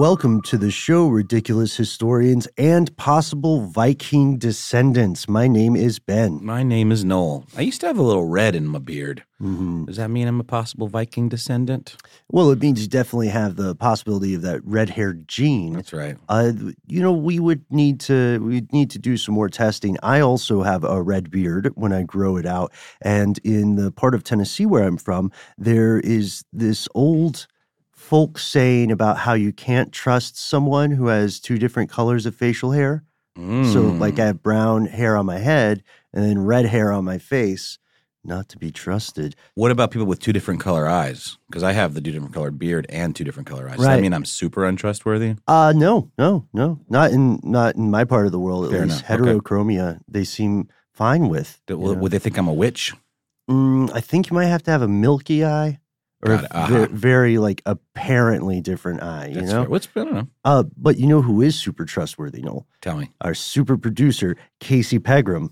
welcome to the show, ridiculous historians and possible Viking descendants. My name is Ben. My name is Noel. I used to have a little red in my beard. Mm-hmm. Does that mean I'm a possible Viking descendant? Well, it means you definitely have the possibility of that red-haired gene. That's right. We'd need to do some more testing. I also have a red beard when I grow it out, and in the part of Tennessee where I'm from, there is this old folk saying about how you can't trust someone who has two different colors of facial hair. So, like, I have brown hair on my head and then red hair on my face. Not to be trusted. What about people with two different color eyes? Because I have the two different colored beard and two different color eyes. Does Right. that mean I'm super untrustworthy? No. Not in my part of the world, at Fair least. enough. Okay. Heterochromia, they seem fine with. Would they think I'm a witch? I think you might have to have a milky eye or Got it. a very, like, apparently different eye, you That's know? fair. What's I don't know. But you know who is super trustworthy, Noel? Tell me. Our super producer, Casey Pegram,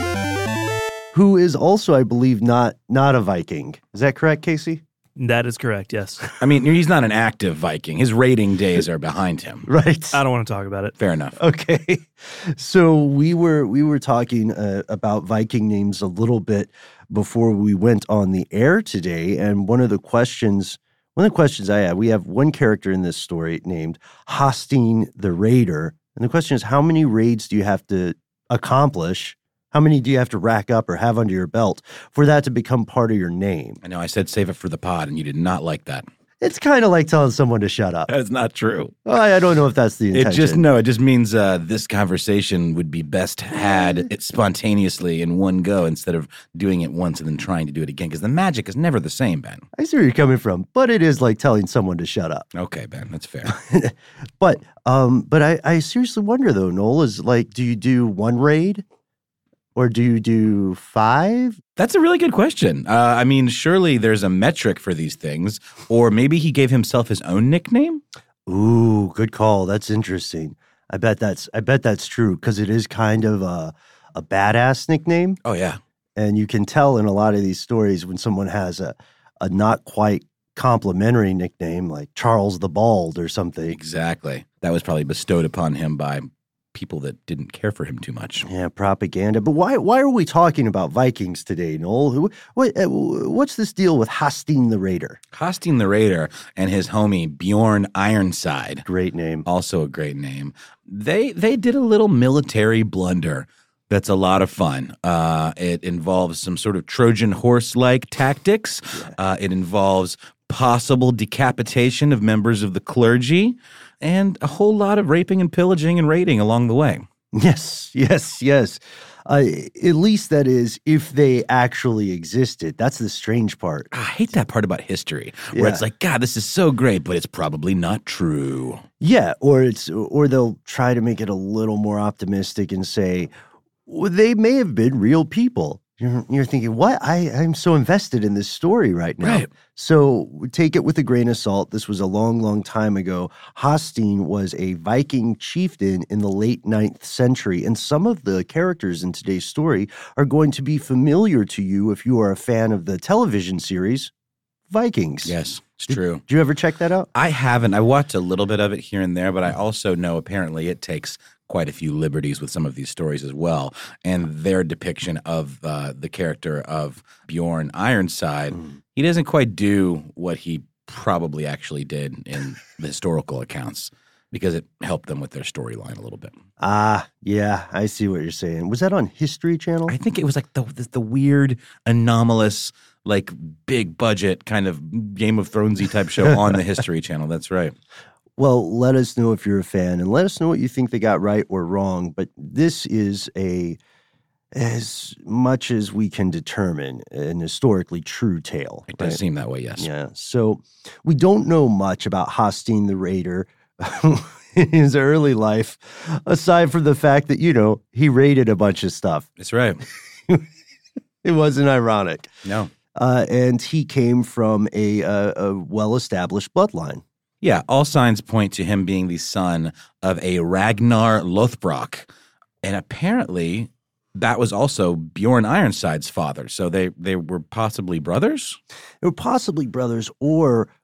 who is also, I believe, not a Viking. Is that correct, Casey? That is correct, yes. I mean, he's not an active Viking. His raiding days are behind him. Right. I don't want to talk about it. Fair enough. Okay. So we were talking about Viking names a little bit before we went on the air today, and one of the questions I had, we have one character in this story named Hosting the Raider, and the question is, how many raids do you have to accomplish? How many do you have to rack up or have under your belt for that to become part of your name? I know I said save it for the pod, and you did not like that. It's kind of like telling someone to shut up. That's not true. I don't know if that's the intention. It just means this conversation would be best had spontaneously in one go instead of doing it once and then trying to do it again, because the magic is never the same, Ben. I see where you're coming from, but it is like telling someone to shut up. Okay, Ben, that's fair. But I seriously wonder though, Noel, is like, do you do one raid? Or do you do 5? That's a really good question. I mean, surely there's a metric for these things, or maybe he gave himself his own nickname. Ooh, good call. That's interesting. I bet that's true because it is kind of a badass nickname. Oh yeah, and you can tell in a lot of these stories when someone has a not quite complimentary nickname like Charles the Bald or something. exactly. That was probably bestowed upon him by people that didn't care for him too much. Yeah, propaganda. But why are we talking about Vikings today, Noel? What's this deal with Hosting the Raider? Hosting the Raider and his homie Bjorn Ironside, Great name. also a great name. They did a little military blunder that's a lot of fun. It involves some sort of Trojan horse-like tactics. It involves possible decapitation of members of the clergy, and a whole lot of raping and pillaging and raiding along the way. Yes. At least that is if they actually existed. That's the strange part. I hate that part about history, where Yeah. it's like, God, this is so great, but it's probably not true. Yeah, or they'll try to make it a little more optimistic and say, well, they may have been real people. You're thinking, what? I'm so invested in this story right now. Right. So take it with a grain of salt. This was a long, long time ago. Hosting was a Viking chieftain in the late 9th century. And some of the characters in today's story are going to be familiar to you if you are a fan of the television series Vikings. Yes, it's true. Did you ever check that out? I haven't. I watched a little bit of it here and there, but I also know apparently it takes quite a few liberties with some of these stories as well. And their depiction of the character of Bjorn Ironside, he doesn't quite do what he probably actually did in the historical accounts, because it helped them with their storyline a little bit. Yeah, I see what you're saying. Was that on History Channel? I think it was like the weird, anomalous, like big budget kind of Game of Thronesy type show on the History Channel. That's right. Well, let us know if you're a fan, and let us know what you think they got right or wrong. But this is as much as we can determine, an historically true tale. It does seem that way, yes. Yeah. So we don't know much about Hosting the Raider in his early life, aside from the fact that, he raided a bunch of stuff. That's right. It wasn't ironic. No. And he came from a well-established bloodline. Yeah, all signs point to him being the son of a Ragnar Lothbrok. And apparently that was also Bjorn Ironside's father. So they were possibly brothers? They were possibly brothers, or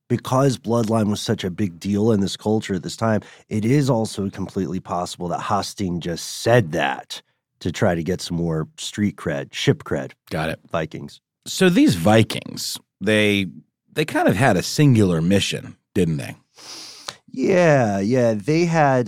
because bloodline was such a big deal in this culture at this time, it is also completely possible that Hastin just said that to try to get some more street cred, ship cred. Got it. Vikings. So these Vikings, they kind of had a singular mission, didn't they? Yeah. They had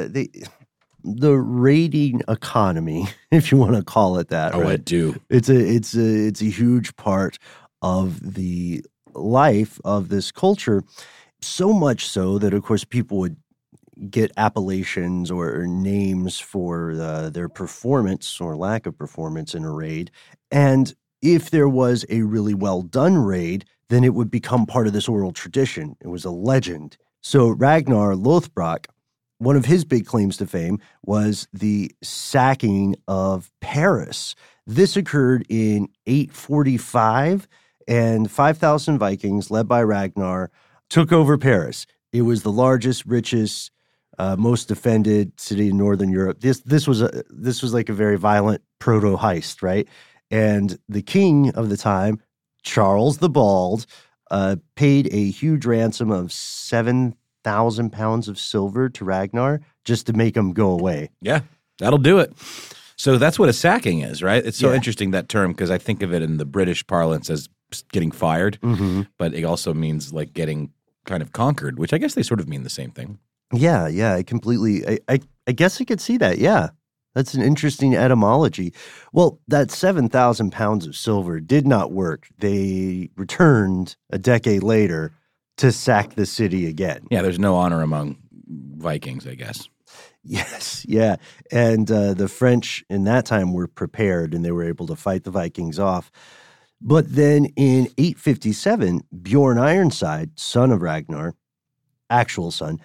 the raiding economy, if you want to call it that. Oh, right? I do. It's a huge part of the life of this culture. So much so that, of course, people would get appellations or names for their performance or lack of performance in a raid. And if there was a really well done raid, then it would become part of this oral tradition. It was a legend. So Ragnar Lothbrok, one of his big claims to fame was the sacking of Paris. This occurred in 845, and 5,000 Vikings, led by Ragnar, took over Paris. It was the largest, richest, most defended city in Northern Europe. This was like a very violent proto-heist, right? And the king of the time, Charles the Bald, paid a huge ransom of 7,000 pounds of silver to Ragnar just to make him go away. Yeah, that'll do it. So that's what a sacking is, right? It's so Yeah. interesting, that term, because I think of it in the British parlance as getting fired, but it also means like getting kind of conquered, which I guess they sort of mean the same thing. Yeah, I completely, I guess I could see that, yeah. That's an interesting etymology. Well, that 7,000 pounds of silver did not work. They returned a decade later to sack the city again. Yeah, there's no honor among Vikings, I guess. Yes, yeah. And the French in that time were prepared and they were able to fight the Vikings off. But then in 857, Bjorn Ironside, son of Ragnar, actual son,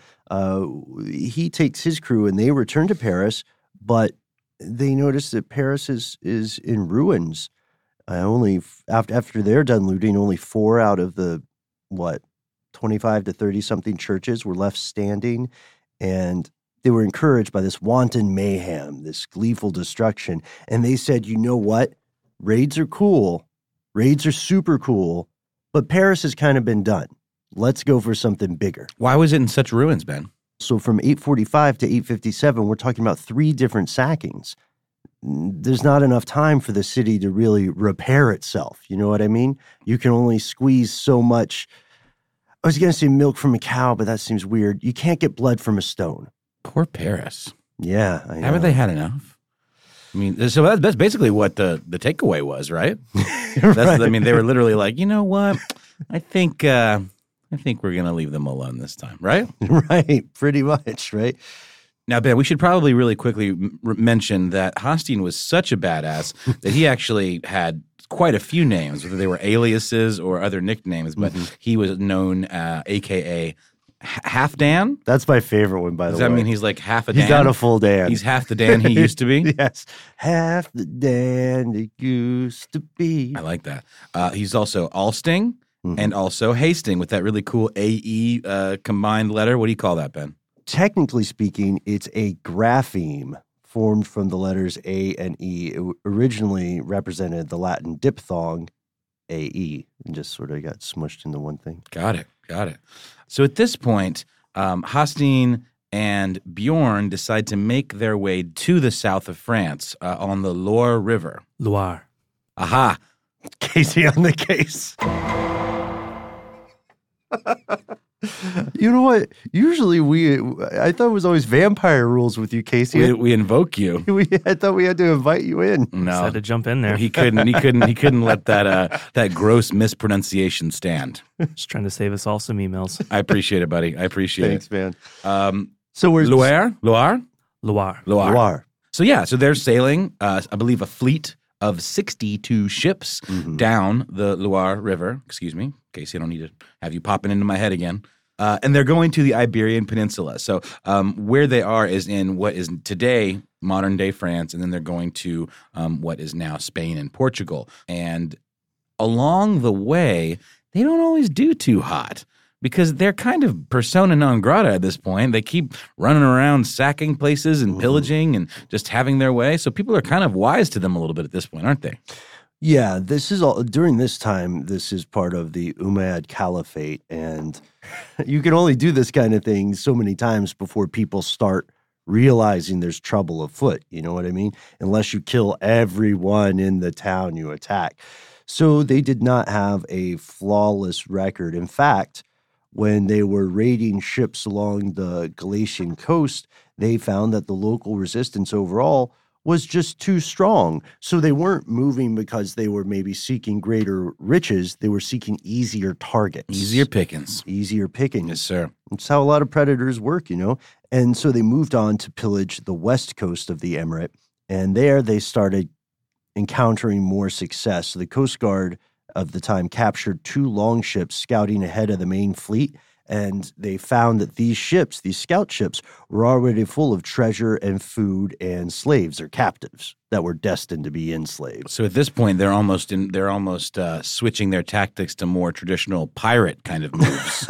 he takes his crew and they return to Paris, but they notice that Paris is in ruins. After they're done looting, only 4 out of the 25 to 30 something churches were left standing, and they were encouraged by this wanton mayhem, this gleeful destruction, and they said, "You know what? Raids are cool. Raids are super cool, but Paris has kind of been done. Let's go for something bigger." Why was it in such ruins, Ben? So from 845 to 857, we're talking about 3 different sackings. There's not enough time for the city to really repair itself. You know what I mean? You can only squeeze so much. I was going to say milk from a cow, but that seems weird. You can't get blood from a stone. Poor Paris. Yeah, I know. Haven't they had enough? I mean, so that's basically what the takeaway was, right? Right. I mean, they were literally like, you know what? I think we're going to leave them alone this time, right? Right, pretty much, right? Now, Ben, we should probably really quickly mention that Hastin was such a badass that he actually had quite a few names, whether they were aliases or other nicknames, but he was known, a.k.a. Half Dan. That's my favorite one, by the way. Does that mean he's like half a Dan? He's not a full Dan. He's half the Dan he used to be? Yes. Half the Dan he used to be. I like that. He's also Alsting and also Hasting with that really cool AE combined letter. What do you call that, Ben? Technically speaking, it's a grapheme formed from the letters A and E. It originally represented the Latin diphthong AE and just sort of got smushed into one thing. Got it. So at this point, Hastin and Bjorn decide to make their way to the south of France on the Loire River. Loire. Aha. Casey on the case. You know what? Usually I thought it was always vampire rules with you, Casey. We invoke you. I thought we had to invite you in. Just No, had to jump in there. he couldn't let that gross mispronunciation stand. Just trying to save us all some emails. I appreciate it, buddy. I appreciate Thanks, man. it. So we're Loire. Loire. So they're sailing, I believe, a fleet of 62 ships down the Loire River. Excuse me, Casey, I don't need to have you popping into my head again. And they're going to the Iberian Peninsula. So where they are is in what is today modern-day France, and then they're going to what is now Spain and Portugal. And along the way, they don't always do too hot because they're kind of persona non grata at this point. They keep running around sacking places and pillaging and just having their way. So people are kind of wise to them a little bit at this point, aren't they? Yeah, this is all during this time. This is part of the Umayyad Caliphate, and you can only do this kind of thing so many times before people start realizing there's trouble afoot. You know what I mean? Unless you kill everyone in the town you attack. So they did not have a flawless record. In fact, when they were raiding ships along the Galatian coast, they found that the local resistance overall was just too strong. So they weren't moving because they were maybe seeking greater riches. They were seeking easier targets. Easier pickings. Easier pickings. Yes, sir. That's how a lot of predators work, you know. And so they moved on to pillage the west coast of the emirate. And there they started encountering more success. So the Coast Guard of the time captured 2 longships scouting ahead of the main fleet. And they found that these ships, these scout ships, were already full of treasure and food and slaves or captives that were destined to be enslaved. So at this point, they're almost switching their tactics to more traditional pirate kind of moves,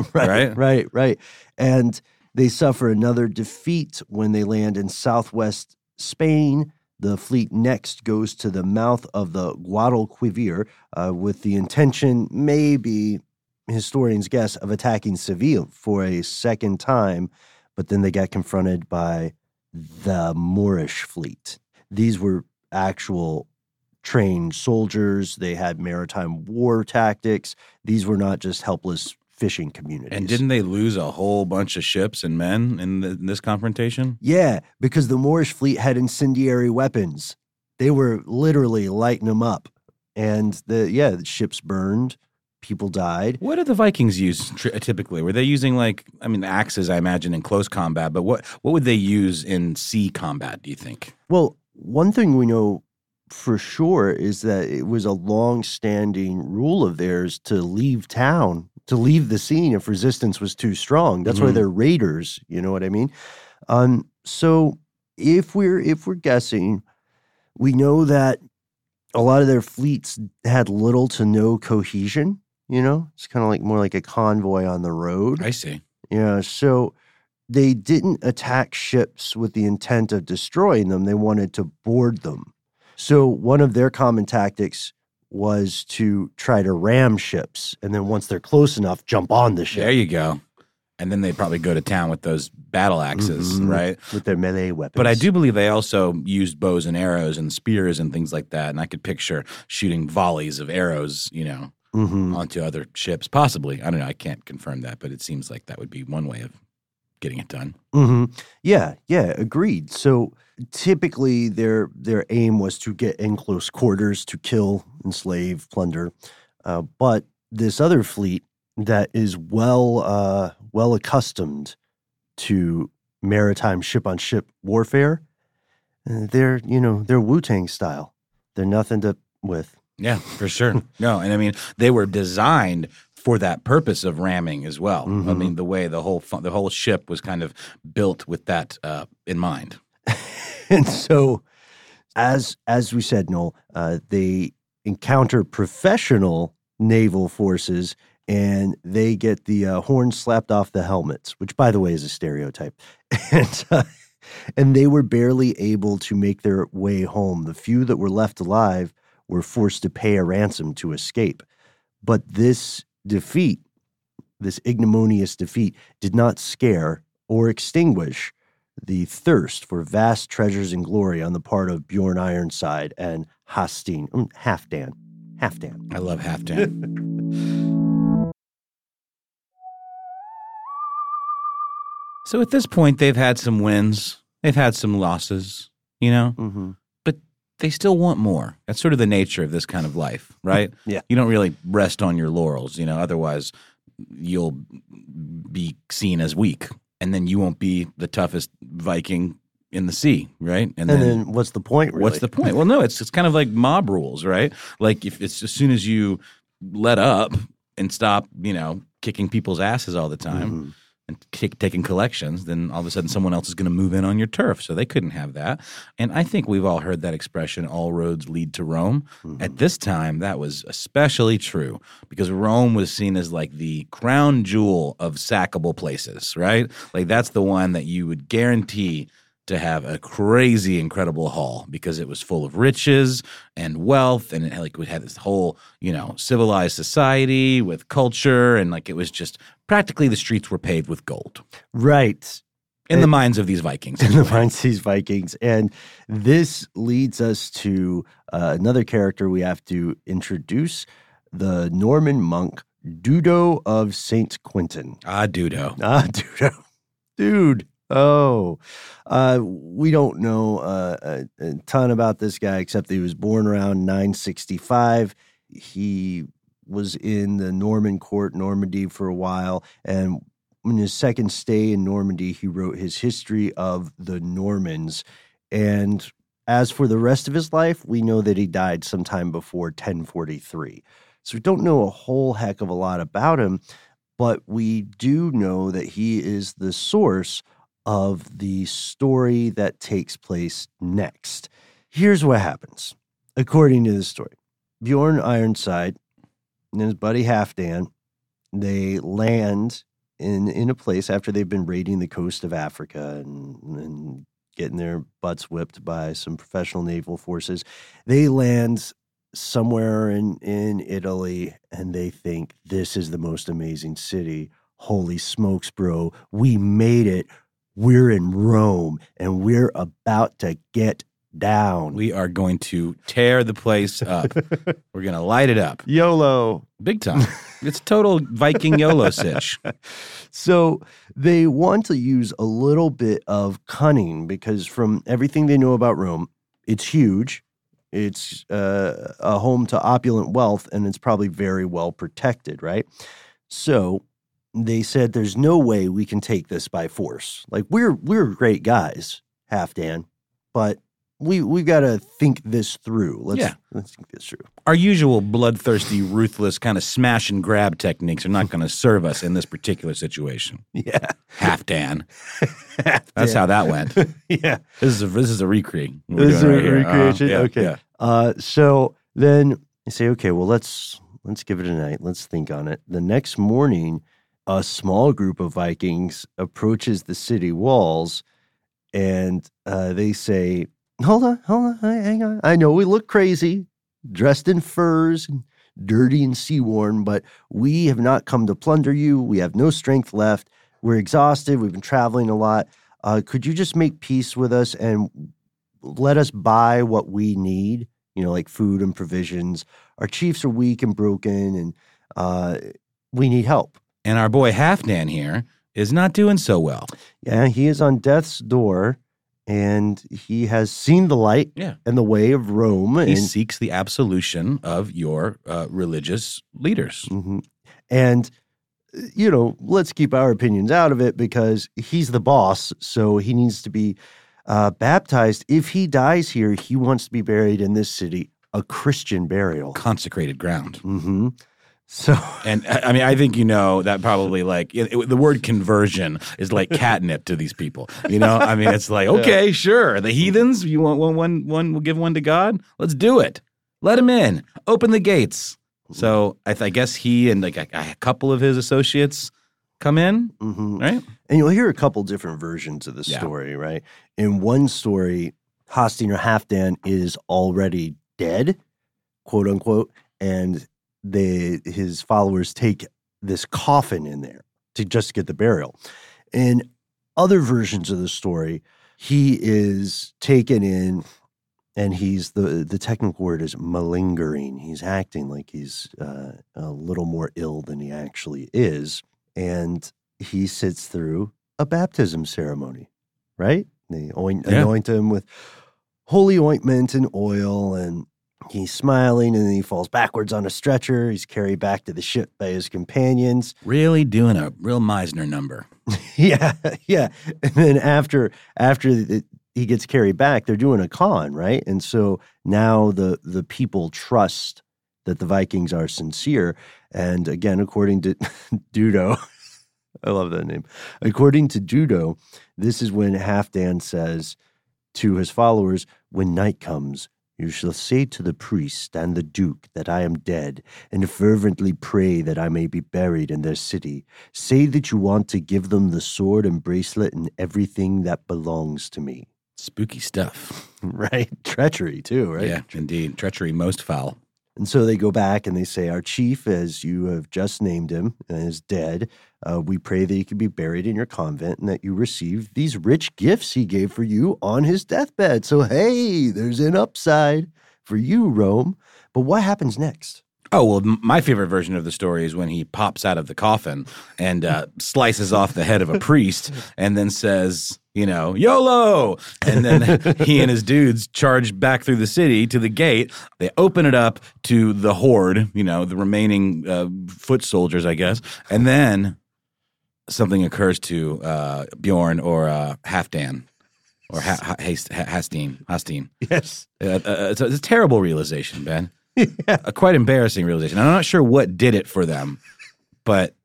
Right. And they suffer another defeat when they land in southwest Spain. The fleet next goes to the mouth of the Guadalquivir with the intention, maybe historians guess, of attacking Seville for a second time, but then they got confronted by the Moorish fleet. These were actual trained soldiers. They had maritime war tactics. These were not just helpless fishing communities. And didn't they lose a whole bunch of ships and men in this confrontation? Yeah, because the Moorish fleet had incendiary weapons. They were literally lighting them up. And the ships burned. People died. What did the Vikings use typically? Were they using axes, I imagine, in close combat, but what would they use in sea combat, do you think? Well, one thing we know for sure is that it was a long-standing rule of theirs to leave town, to leave the scene if resistance was too strong. That's why they're raiders, you know what I mean? So if we're guessing, we know that a lot of their fleets had little to no cohesion. You know, it's kind of like more like a convoy on the road. I see. Yeah, so they didn't attack ships with the intent of destroying them. They wanted to board them. So one of their common tactics was to try to ram ships, and then once they're close enough, jump on the ship. There you go. And then they'd probably go to town with those battle axes, right? With their melee weapons. But I do believe they also used bows and arrows and spears and things like that. And I could picture shooting volleys of arrows, onto other ships, possibly. I don't know. I can't confirm that, but it seems like that would be one way of getting it done. Yeah, agreed. So typically their aim was to get in close quarters to kill, enslave, plunder. But this other fleet that is well accustomed to maritime ship-on-ship warfare, they're Wu-Tang style. They're nothing to with. Yeah, for sure. No, and I mean, they were designed for that purpose of ramming as well. I mean, the way the whole ship was kind of built with that in mind. And so, as we said, Noel, they encounter professional naval forces, and they get the horns slapped off the helmets, which, by the way, is a stereotype. And they were barely able to make their way home. The few that were left alive were forced to pay a ransom to escape. But this defeat, this ignominious defeat, did not scare or extinguish the thirst for vast treasures and glory on the part of Bjorn Ironside and Halfdan. I love Halfdan. So at this point, they've had some wins. They've had some losses, But they still want more. That's sort of the nature of this kind of life, right? Yeah. You don't really rest on your laurels, otherwise you'll be seen as weak. And then you won't be the toughest Viking in the sea, right? And then what's the point, really? What's the point? Well, no, it's kind of like mob rules, right? Like if it's as soon as you let up and stop, kicking people's asses all the time and taking collections, then all of a sudden someone else is going to move in on your turf. So they couldn't have that. And I think we've all heard that expression, all roads lead to Rome. At this time, that was especially true because Rome was seen as like the crown jewel of sackable places, right? Like that's the one that you would guarantee to have a crazy, incredible hall because it was full of riches and wealth, and it had this whole, civilized society with culture, and it was just practically the streets were paved with gold. Right. In the minds of these Vikings. In the minds of these Vikings. And this leads us to another character we have to introduce, the Norman monk, Dudo of St. Quentin. Dudo. Dudo. Dude. Oh, we don't know a ton about this guy except that he was born around 965. He was in the Norman court, Normandy, for a while. And in his second stay in Normandy, he wrote his history of the Normans. And as for the rest of his life, we know that he died sometime before 1043. So we don't know a whole heck of a lot about him, but we do know that he is the source of the story that takes place next. Here's what happens. According to the story, Bjorn Ironside and his buddy Halfdan, they land in a place after they've been raiding the coast of Africa and getting their butts whipped by some professional naval forces. They land somewhere in Italy, and they think, this is the most amazing city. Holy smokes, bro. We made it. We're in Rome, and we're about to get down. We are going to tear the place up. We're going to light it up. YOLO. Big time. It's total Viking YOLO sitch. So they want to use a little bit of cunning because from everything they know about Rome, it's huge. It's a home to opulent wealth, and it's probably very well protected, right? So they said, there's no way we can take this by force. We're great guys, Halfdan, but we've got to think this through. Let's think this through. Our usual bloodthirsty, ruthless kind of smash and grab techniques are not going to serve us in this particular situation. Yeah. Halfdan. That's how that went. Yeah. This is a recreation. This is a recreation? Okay. Yeah. So then you say, okay, well, let's give it a night. Let's think on it. The next morning, a small group of Vikings approaches the city walls, and they say, hold on, hang on. I know we look crazy, dressed in furs, and dirty and sea-worn, but we have not come to plunder you. We have no strength left. We're exhausted. We've been traveling a lot. Could you just make peace with us and let us buy what we need, like food and provisions? Our chiefs are weak and broken, and we need help. And our boy Halfdan here is not doing so well. Yeah, he is on death's door, and he has seen the light and the way of Rome. He seeks the absolution of your religious leaders. Mm-hmm. And, let's keep our opinions out of it because he's the boss, so he needs to be baptized. If he dies here, he wants to be buried in this city, a Christian burial. Consecrated ground. Mm-hmm. So, and I think that probably the word conversion is like catnip to these people. It's like, okay, sure, the heathens, you want one, we'll give one to God. Let's do it. Let him in. Open the gates. So I guess he and a couple of his associates come in, right? And you'll hear a couple different versions of the story, right? In one story, Halfdan or Halfdan is already dead, quote unquote, and his followers take this coffin in there to just get the burial. In other versions of the story, he is taken in, and he's the technical word is malingering. He's acting like he's a little more ill than he actually is, and he sits through a baptism ceremony, right? They anoint him with holy ointment and oil, and he's smiling, and then he falls backwards on a stretcher. He's carried back to the ship by his companions. Really doing a real Meisner number. Yeah. And then after he gets carried back, they're doing a con, right? And so now the people trust that the Vikings are sincere. And again, according to Dudo, I love that name. According to Dudo, this is when Halfdan says to his followers, when night comes, you shall say to the priest and the duke that I am dead, and fervently pray that I may be buried in their city. Say that you want to give them the sword and bracelet and everything that belongs to me. Spooky stuff. Right? Treachery, too, right? Yeah, indeed. Treachery most foul. And so they go back and they say, our chief, as you have just named him, is dead. We pray that he can be buried in your convent and that you receive these rich gifts he gave for you on his deathbed. So, hey, there's an upside for you, Rome. But what happens next? Oh, well, my favorite version of the story is when he pops out of the coffin and slices off the head of a priest and then says, YOLO! And then he and his dudes charge back through the city to the gate. They open it up to the horde, the remaining foot soldiers, I guess. And then something occurs to Bjorn or Halfdan. Or Hastin. Yes. It's a terrible realization, Ben. Yeah. A quite embarrassing realization. I'm not sure what did it for them, but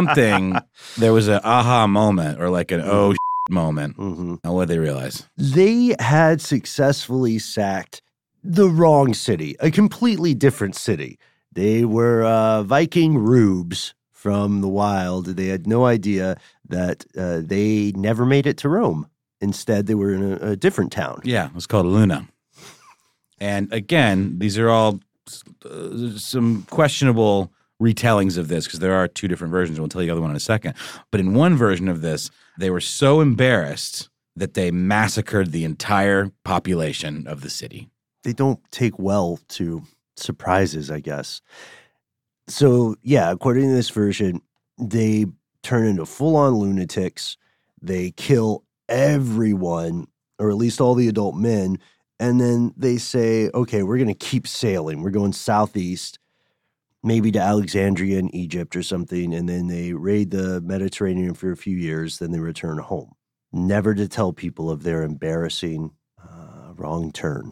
there was an aha moment or like an moment. Mm-hmm. And what did they realize? They had successfully sacked the wrong city, a completely different city. They were Viking rubes from the wild. They had no idea that they never made it to Rome. Instead, they were in a different town. Yeah, it was called Luna. And again, these are all some questionable retellings of this because there are two different versions. We'll tell you the other one in a second. But in one version of this, they were so embarrassed that they massacred the entire population of the city. They don't take well to surprises, I guess. So, yeah, according to this version, they turn into full-on lunatics. They kill everyone, or at least all the adult men, and then they say, okay, we're going to keep sailing. We're going southeast, maybe to Alexandria in Egypt or something, and then they raid the Mediterranean for a few years, then they return home. Never to tell people of their embarrassing wrong turn.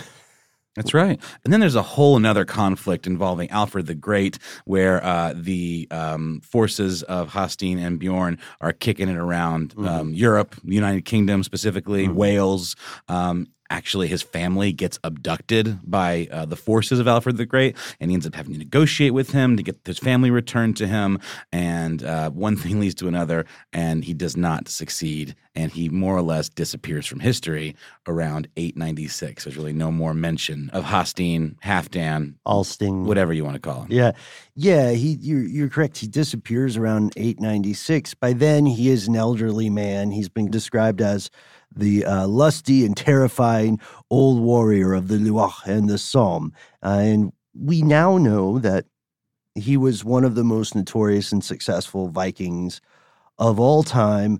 That's right. And then there's a whole another conflict involving Alfred the Great where the forces of Hastin and Bjorn are kicking it around Europe, United Kingdom specifically, Wales. Actually, his family gets abducted by the forces of Alfred the Great, and he ends up having to negotiate with him to get his family returned to him. And one thing leads to another, and he does not succeed. And he more or less disappears from history around 896. There's really no more mention of Hastin, Halfdan, Alsting, whatever you want to call him. Yeah. You're correct. He disappears around 896. By then, he is an elderly man. He's been described as the lusty and terrifying old warrior of the Loire and the Somme. And we now know that he was one of the most notorious and successful Vikings of all time,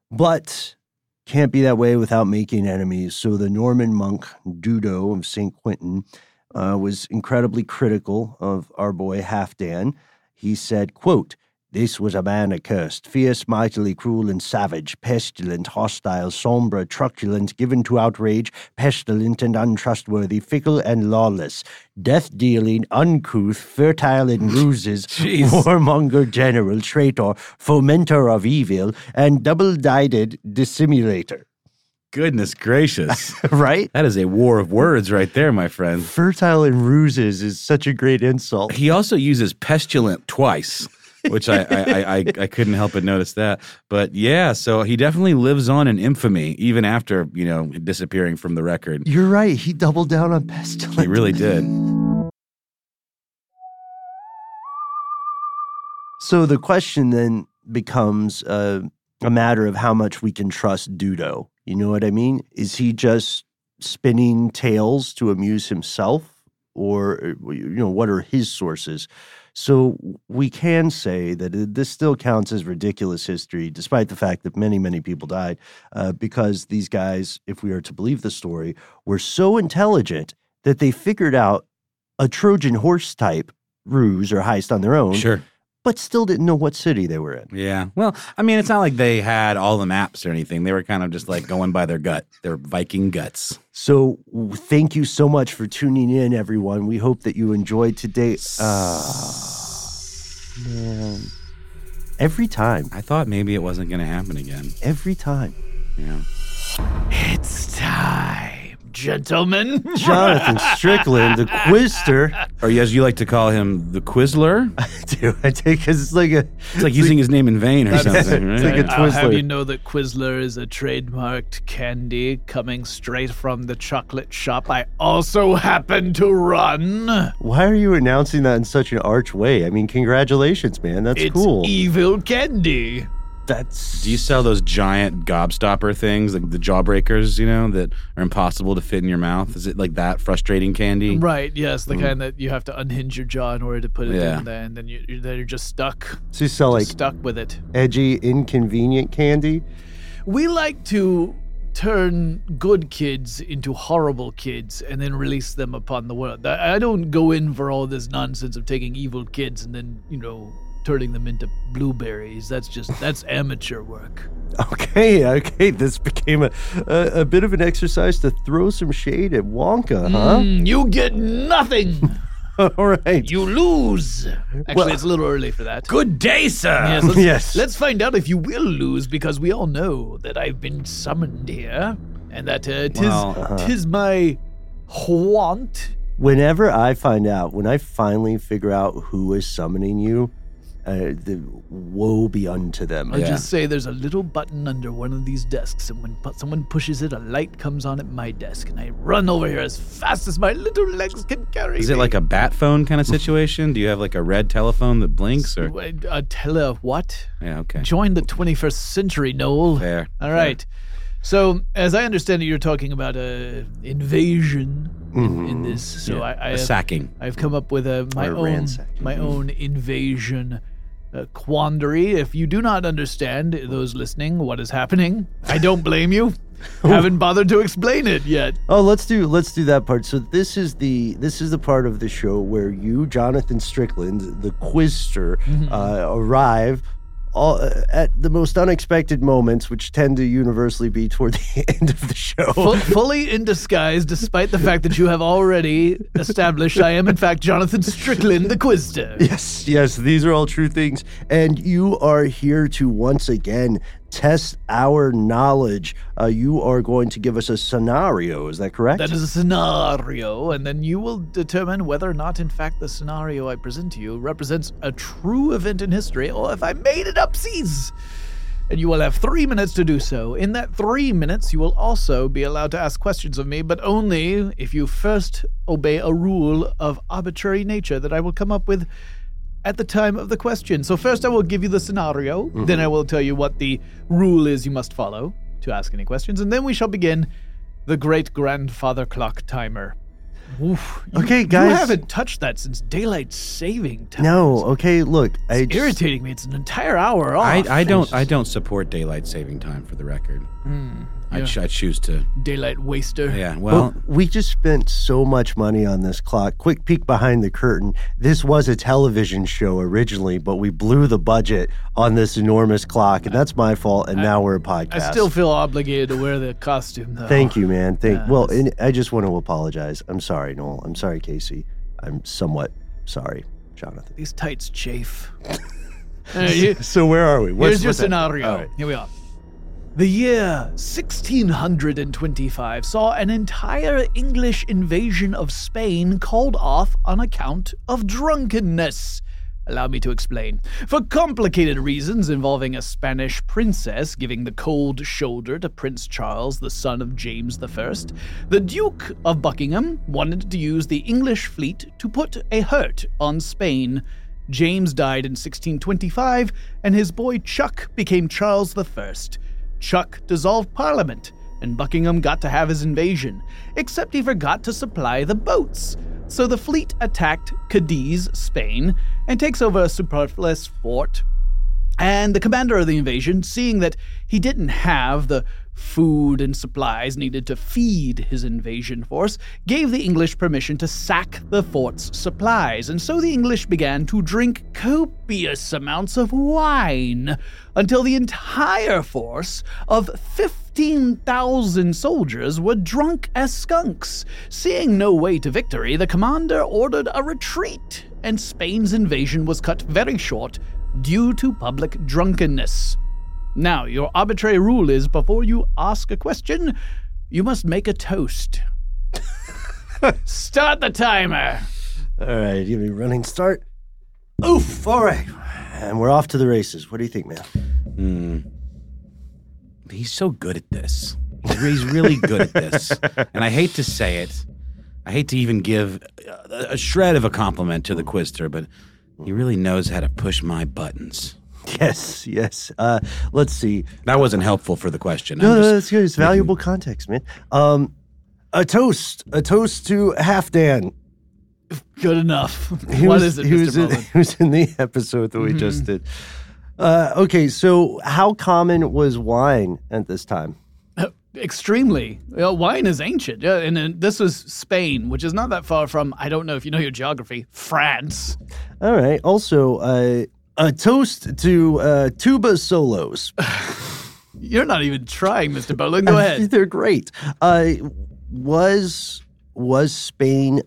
but can't be that way without making enemies. So the Norman monk Dudo of St. Quentin was incredibly critical of our boy Halfdan. He said, quote, "This was a man accursed, fierce, mightily cruel and savage, pestilent, hostile, sombre, truculent, given to outrage, pestilent and untrustworthy, fickle and lawless, death-dealing, uncouth, fertile in ruses, warmonger general, traitor, fomenter of evil, and double-dyed dissimulator." Goodness gracious. Right? That is a war of words right there, my friend. Fertile in ruses is such a great insult. He also uses pestilent twice. Which I couldn't help but notice that. But yeah, so he definitely lives on in infamy even after, disappearing from the record. You're right. He doubled down on pestilence. He really did. So the question then becomes a matter of how much we can trust Dudo. You know what I mean? Is he just spinning tales to amuse himself? Or, what are his sources? So we can say that this still counts as ridiculous history, despite the fact that many, many people died, because these guys, if we are to believe the story, were so intelligent that they figured out a Trojan horse type ruse or heist on their own. Sure. But still didn't know what city they were in. Yeah. Well, I mean, it's not like they had all the maps or anything. They were kind of just like going by their gut, their Viking guts. So thank you so much for tuning in, everyone. We hope that you enjoyed today. Man. Every time. I thought maybe it wasn't going to happen again. Every time. Yeah. It's time gentlemen. Jonathan Strickland, the Quizster. Or as you like to call him, the Quizzler. Dude, I take because it's like using his name in vain or something. Right? It's like a I'll have Twizzler. you know that Quizler is a trademarked candy coming straight from the chocolate shop I also happen to run. Why are you announcing that in such an arch way? I mean, congratulations, man. That's It's cool. evil candy. That's. Do you sell those giant gobstopper things, like the jawbreakers, that are impossible to fit in your mouth? Is it like that frustrating candy? Right, yes, the kind that you have to unhinge your jaw in order to put it Yeah. in there, and then you're just stuck. So you sell like Stuck with it. edgy, inconvenient candy? We like to turn good kids into horrible kids and then release them upon the world. I don't go in for all this nonsense of taking evil kids and then, turning them into blueberries. That's amateur work. Okay. This became a bit of an exercise to throw some shade at Wonka, huh? You get nothing. All right. You lose. Actually, it's a little early for that. Good day, sir. Yes, Yes. Let's find out if you will lose, because we all know that I've been summoned here, and that tis my want. Whenever I find out, when I finally figure out who is summoning you, the woe be unto them. I'll just say there's a little button under one of these desks, and when someone pushes it, a light comes on at my desk, and I run over here as fast as my little legs can carry Is it like a bat phone kind of situation? Do you have like a red telephone that blinks? Or what? yeah, okay. Join the 21st century, Noel. Fair. All right. So, as I understand it, you're talking about invasion in this. So I Sacking. I've come up with my Or own ransacking. invasion quandary. If you do not understand, those listening, what is happening, I don't blame you. Haven't bothered to explain it yet. Oh, let's do that part. So this is the part of the show where you, Jonathan Strickland, the Quizster, arrive at the most unexpected moments, which tend to universally be toward the end of the show. Fully in disguise, despite the fact that you have already established I am, in fact, Jonathan Strickland, the Quizster. Yes, these are all true things. And you are here to once again test our knowledge. You are going to give us a scenario, is that correct? That is a scenario, and then you will determine whether or not, in fact, the scenario I present to you represents a true event in history, or if I made it upsies. And you will have 3 minutes to do so. In that 3 minutes, you will also be allowed to ask questions of me, but only if you first obey a rule of arbitrary nature that I will come up with at the time of the question. So first I will give you the scenario, then I will tell you what the rule is you must follow to ask any questions, and then we shall begin the great-grandfather clock timer. Oof, Okay, guys. You haven't touched that since daylight saving time. No, okay, look. It's irritating me. It's an entire hour off. I don't support daylight saving time, for the record. I choose to. Daylight waster. Yeah, well, We just spent so much money on this clock. Quick peek behind the curtain. This was a television show originally, but we blew the budget on this enormous clock, and that's my fault, and now we're a podcast. I still feel obligated to wear the costume, though. Thank you, man. And I just want to apologize. I'm sorry, Noel. I'm sorry, Casey. I'm somewhat sorry, Jonathan. These tights chafe. So where are we? Here's your what's that? scenario. All right. Here we are. The year 1625 saw an entire English invasion of Spain called off on account of drunkenness. Allow me to explain. For complicated reasons involving a Spanish princess giving the cold shoulder to Prince Charles, the son of James I, the Duke of Buckingham wanted to use the English fleet to put a hurt on Spain. James died in 1625, and his boy Chuck became Charles I. Chuck dissolved Parliament, and Buckingham got to have his invasion, except he forgot to supply the boats. So the fleet attacked Cadiz, Spain, and takes over a superfluous fort. And the commander of the invasion, seeing that he didn't have the food and supplies needed to feed his invasion force, gave the English permission to sack the fort's supplies, and so the English began to drink copious amounts of wine until the entire force of 15,000 soldiers were drunk as skunks. Seeing no way to victory, the commander ordered a retreat, and Spain's invasion was cut very short due to public drunkenness. Now, your arbitrary rule is before you ask a question, you must make a toast. Start the timer. All right, give me a running start. Oof, all right. And we're off to the races. What do you think, man? He's so good at this. He's really good at this. And I hate to say it. I hate to even give a shred of a compliment to the quizster, but he really knows how to push my buttons. Yes. Let's see. That wasn't helpful for the question. No, that's good. It's valuable context, man. A toast to Halfdan. Good enough. What is it, Mr. Bowen? He was in the episode that we just did. Okay, so how common was wine at this time? Extremely. Wine is ancient. Yeah, and this was Spain, which is not that far from, I don't know if you know your geography, France. All right. Also, a toast to tuba solos. You're not even trying, Mr. Bowen. Go ahead. They're great. Was Spain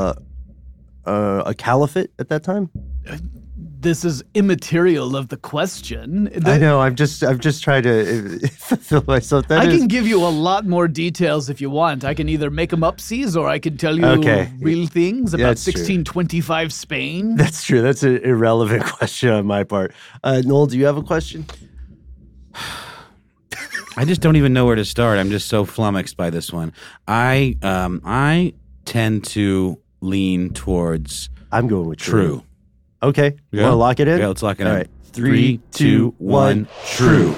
a caliphate at that time? This is immaterial of the question. I know. I'm just trying to fulfill myself. I can give you a lot more details if you want. I can either make them upsies or I can tell you real things about 1625 Spain. That's true. That's an irrelevant question on my part. Noel, do you have a question? I just don't even know where to start. I'm just so flummoxed by this one. I tend to lean towards I'm going with true. Okay. You want to lock it in? Yeah, let's lock it in. All right. 3, 2, 1, true.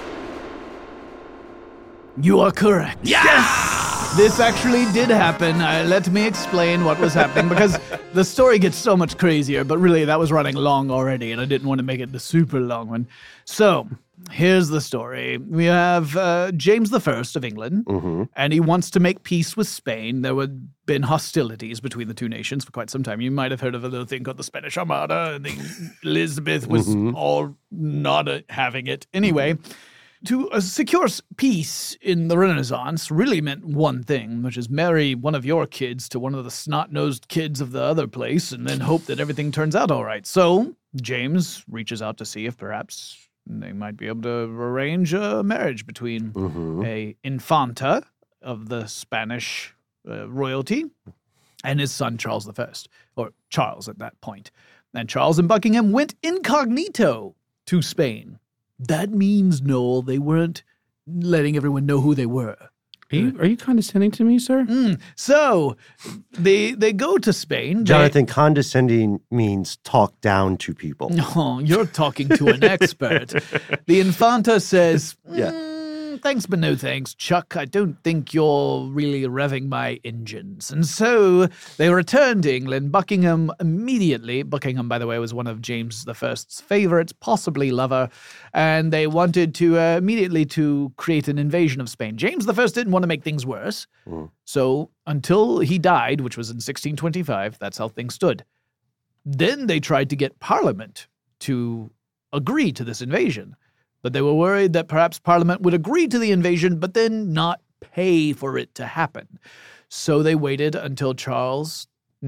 You are correct. Yes! This actually did happen. Let me explain what was happening because the story gets so much crazier, but really that was running long already and I didn't want to make it the super long one. So, here's the story. We have James I of England, and he wants to make peace with Spain. There had been hostilities between the two nations for quite some time. You might have heard of a little thing called the Spanish Armada, and Elizabeth was all not having it. Anyway, to secure peace in the Renaissance really meant one thing, which is marry one of your kids to one of the snot-nosed kids of the other place and then hope that everything turns out all right. So James reaches out to see if perhaps they might be able to arrange a marriage between a infanta of the Spanish royalty and his son Charles I, or Charles at that point. And Charles and Buckingham went incognito to Spain. That means, Noel, they weren't letting everyone know who they were. Are you condescending to me, sir? So they go to Spain. Jonathan, condescending means talk down to people. Oh, you're talking to an expert. The Infanta says, thanks, but no thanks, Chuck. I don't think you're really revving my engines. And so they returned to England. Buckingham immediately, Buckingham, by the way, was one of James I's favorites, possibly lover, and they wanted to immediately to create an invasion of Spain. James I didn't want to make things worse. So until he died, which was in 1625, that's how things stood. Then they tried to get Parliament to agree to this invasion. But they were worried that perhaps Parliament would agree to the invasion, but then not pay for it to happen. So they waited until Charles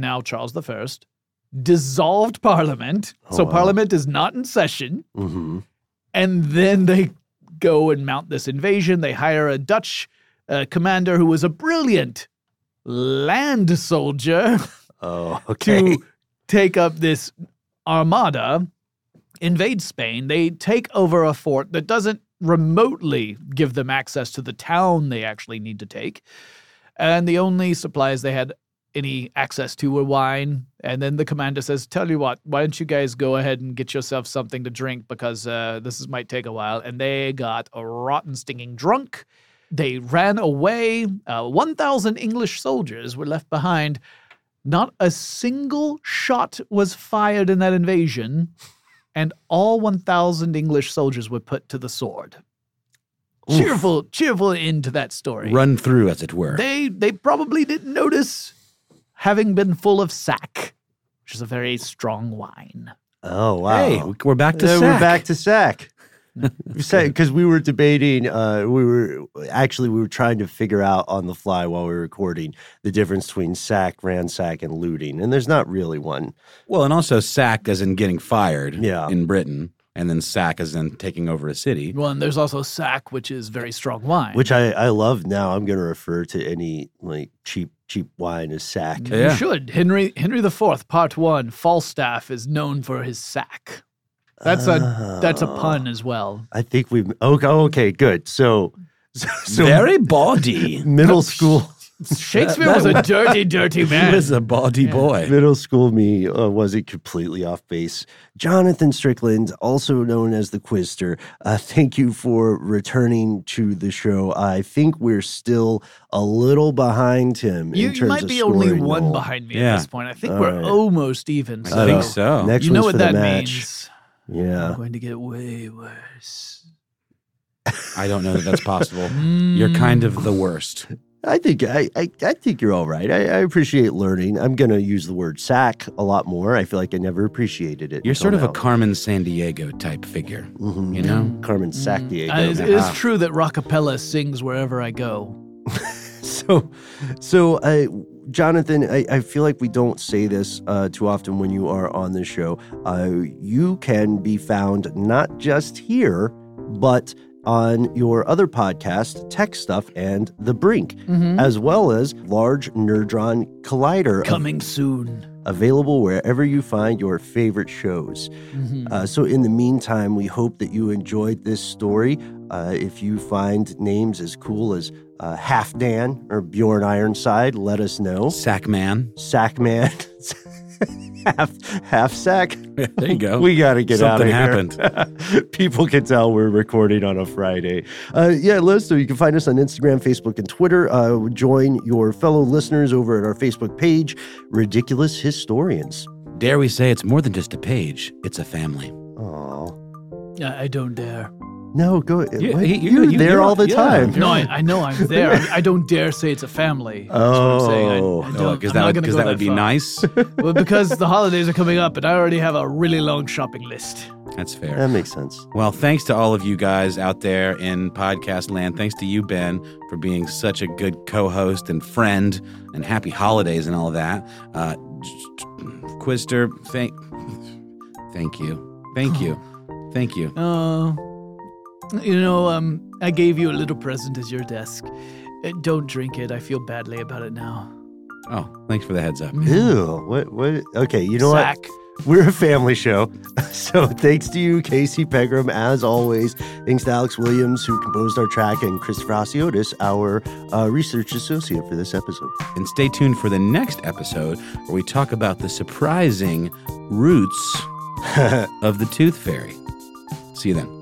I, dissolved Parliament. Parliament is not in session. And then they go and mount this invasion. They hire a Dutch commander who was a brilliant land soldier to take up this armada, invade Spain. They take over a fort that doesn't remotely give them access to the town they actually need to take. And the only supplies they had any access to were wine. And then the commander says, tell you what, why don't you guys go ahead and get yourself something to drink because might take a while. And they got a rotten, stinging drunk. They ran away. 1,000 English soldiers were left behind. Not a single shot was fired in that invasion. And all 1,000 English soldiers were put to the sword. Oof. Cheerful end to that story. Run through, as it were. They probably didn't notice having been full of sack, which is a very strong wine. Oh, wow. Hey, we're back to sack. We're back to sack. Because we were debating, we were trying to figure out on the fly while we were recording the difference between sack, ransack, and looting. And there's not really one. Well, and also sack as in getting fired in Britain. And then sack as in taking over a city. Well, and there's also sack, which is very strong wine. Which I love now. I'm going to refer to any like cheap cheap wine is sack. Yeah. You should. Henry IV, Part 1, Falstaff is known for his sack. That's a pun as well. I think okay, good. So Very bawdy. middle school. Shakespeare was a dirty, dirty He man. was a bawdy boy. Middle school me wasn't completely off base. Jonathan Strickland, also known as the Quizster, thank you for returning to the show. I think we're still a little behind him. You in terms might of be only scoring, one Noel. behind me Yeah. at this point. I think All we're right. almost even. I think so. Next You know one's what for the that match. means. Yeah. I'm going to get way worse. I don't know that that's possible. You're kind of the worst. I think you're all right. I appreciate learning. I'm going to use the word sack a lot more. I feel like I never appreciated it. You're until sort of a now. Carmen Sandiego type figure. Mhm. You know? Carmen Sandiego. It is true that Rockapella sings wherever I go. So, Jonathan, I feel like we don't say this too often when you are on the show. You can be found not just here, but on your other podcast, Tech Stuff and The Brink, as well as Large Nerdron Collider. Coming soon. Available wherever you find your favorite shows. So in the meantime, we hope that you enjoyed this story. If you find names as cool as Half Dan or Bjorn Ironside, let us know. Sackman. Sackman. half sack. There you go. We got to get out of Something here. happened. People can tell we're recording on a Friday. Let us know. You can find us on Instagram, Facebook, and Twitter. Join your fellow listeners over at our Facebook page, Ridiculous Historians. Dare we say it's more than just a page, it's a family. Oh, I don't dare. no, go. You- what? you- You're you- there you're- all the yeah. time. No, I know I'm there. I don't dare say it's a family. That's what I'm saying. I Oh. don't, Because I'm not that gonna go would be far. nice. Well, because the holidays are coming up and I already have a really long shopping list. That's fair. That makes sense. Well, thanks to all of you guys out there in podcast land. Thanks to you, Ben, for being such a good co-host and friend, and happy holidays and all of that. Quizster, thank you. Thank you. I gave you a little present as your desk. Don't drink it. I feel badly about it now. Oh, thanks for the heads up. Ew. What? Okay, you know Sack. what? We're a family show. So thanks to you, Casey Pegram, as always. Thanks to Alex Williams, who composed our track, and Christopher Asiotis, our research associate for this episode. And stay tuned for the next episode where we talk about the surprising roots of the Tooth Fairy. See you then.